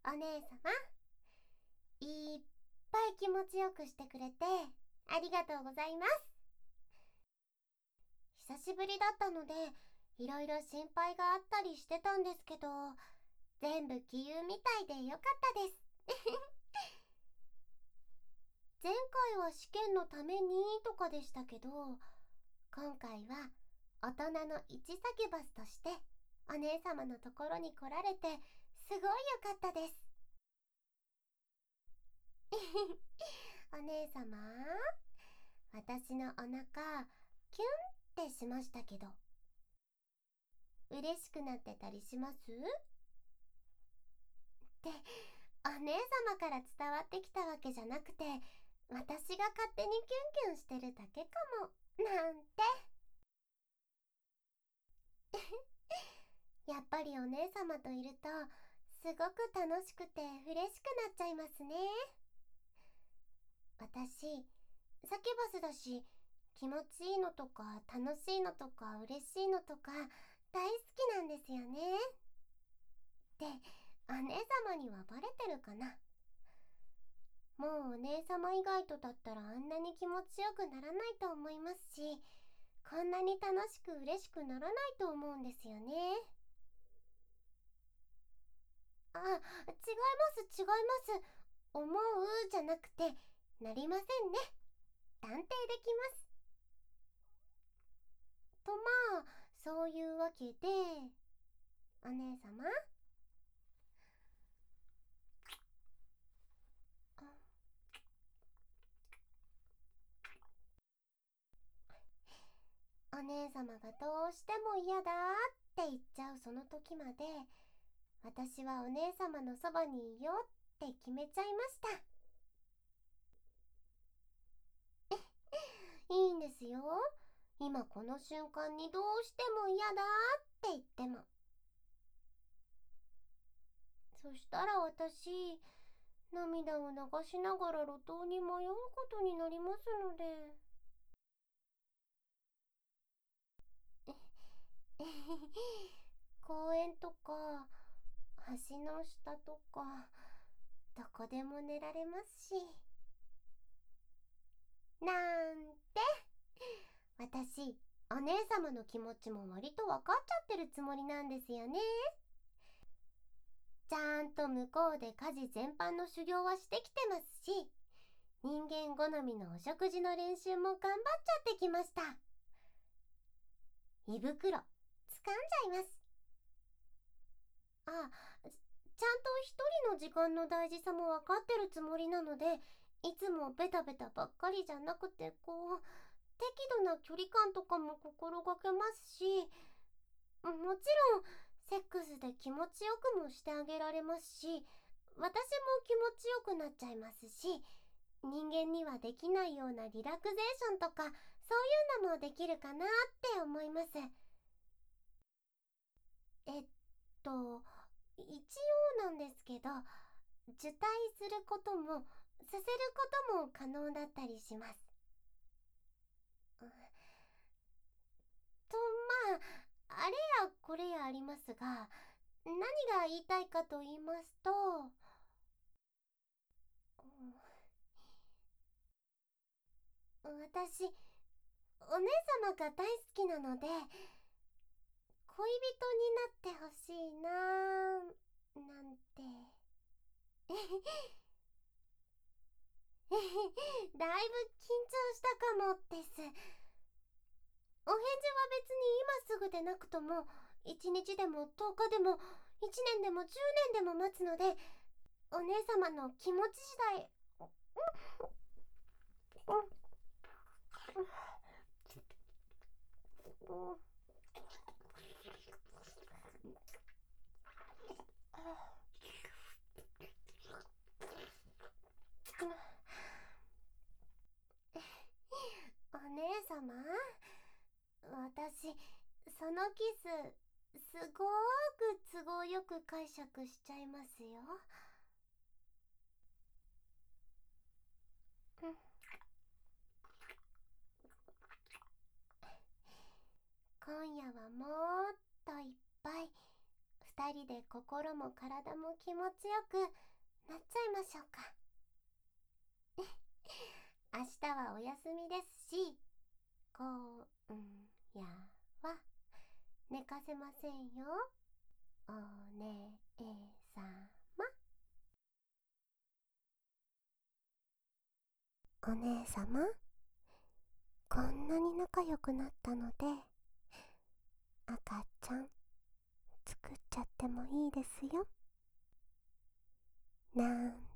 お姉様、いっぱい気持ちよくしてくれてありがとうございます。久しぶりだったのでいろいろ心配があったりしてたんですけど、全部杞憂みたいでよかったです。前回は試験のためにとかでしたけど、今回は大人の一サキュバスとしてお姉様のところに来られてすごいよかったです。お姉様、私のお腹キュンってしましたけど、嬉しくなってたりしますってお姉様から伝わってきたわけじゃなくて、私が勝手にキュンキュンしてるだけかもなんて。やっぱりお姉様といるとすごく楽しくて嬉しくなっちゃいますね。私サキュバスだし、気持ちいいのとか楽しいのとか嬉しいのとか大好きなんですよね。で、お姉様にはバレてるかな。もうお姉様以外とだったらあんなに気持ちよくならないと思いますし、こんなに楽しく嬉しくならないと思うんですよね。あ、違います違います。思うじゃなくて、なりませんね。断定できます。と、まあそういうわけで、お姉様、お姉様がどうしても嫌だって言っちゃうその時まで、私はお姉様のそばにいようって決めちゃいました。いいんですよ。今この瞬間にどうしても嫌だって言っても。そしたら私、涙を流しながら路頭に迷うことになりますので。公園とか橋の下とかどこでも寝られますし、なんて。私お姉様の気持ちも割と分かっちゃってるつもりなんですよね。ちゃんと向こうで家事全般の修行はしてきてますし、人間好みのお食事の練習も頑張っちゃってきました。胃袋掴んじゃいます。ちゃんと一人の時間の大事さも分かってるつもりなので、いつもベタベタばっかりじゃなくて、適度な距離感とかも心がけますし、もちろんセックスで気持ちよくもしてあげられますし、私も気持ちよくなっちゃいますし、人間にはできないようなリラクゼーションとかそういうのもできるかなって思います。えっと一応なんですけど、受胎することもさせることも可能だったりします。と、まああれやこれやありますが、何が言いたいかと言いますと、私お姉様が大好きなので、恋人になってほしいななんて。だいぶ緊張したかもです。お返事は別に今すぐでなくとも1日でも10日でも1年でも10年でも待つので、お姉様の気持ち次第。お姉様、私そのキスすごーく都合よく解釈しちゃいますよ。今夜はもっといっぱい2 人で心も体も気持ちよくなっちゃいましょうか。明日はお休みですし、今夜は寝かせませんよ、お姉さま。お姉さま、こんなに仲良くなったので、赤ちゃん作っちゃってもいいですよ、なん